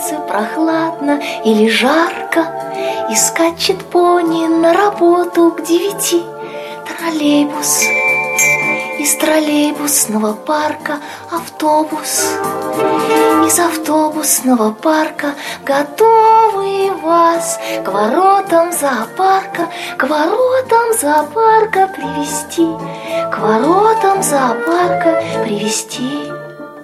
улице прохладно или жарко, и скачет пони на работу к 9. Троллейбус. Из троллейбусного парка автобус. Из автобусного парка готовы вас к воротам зоопарка, к воротам зоопарка привести, к воротам зоопарка привести.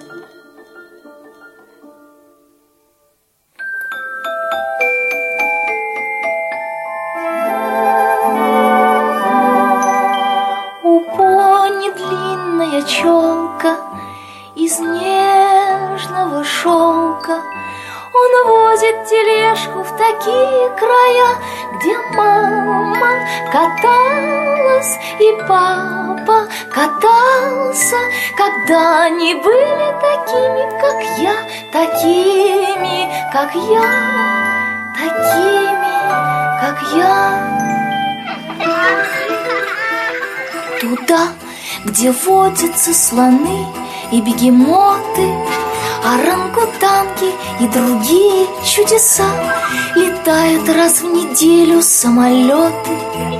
Челка из нежного шелка. Он возит тележку в такие края, где мама каталась и папа катался, когда они были такими, как я, такими, как я, такими, как я. Туда, где водятся слоны и бегемоты, орангутанги и другие чудеса, летают раз в неделю самолеты.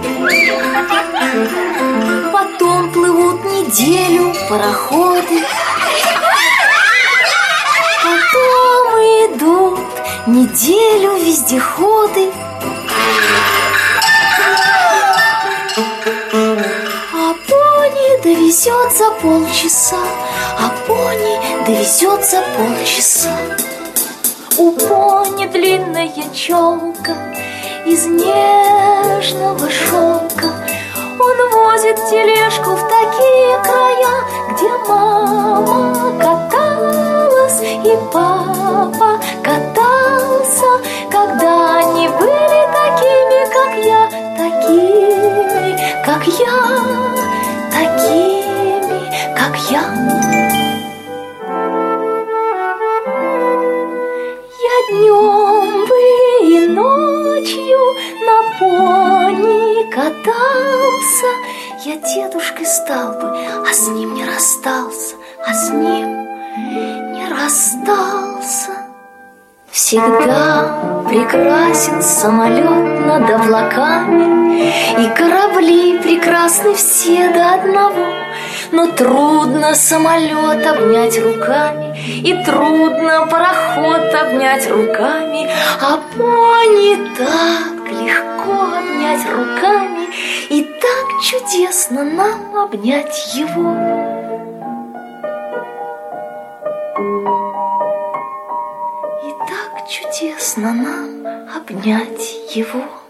Потом плывут неделю пароходы, потом идут неделю вездеходы. Довезет за полчаса, а пони довезет за полчаса. У пони длинная челка из нежного шелка. Он возит тележку в такие края, где мама каталась и папа катался, когда они были такими, как я, такими, как я, такими, как я. Я днем бы и ночью на пони катался, я дедушкой стал бы, а с ним не расстался, а с ним не расстался. Всегда прекрасен самолет над облаками, и корабли прекрасны все до одного. Но трудно самолет обнять руками, и трудно пароход обнять руками, а пони так легко обнять руками, и так чудесно нам обнять его. И так чудесно нам обнять его.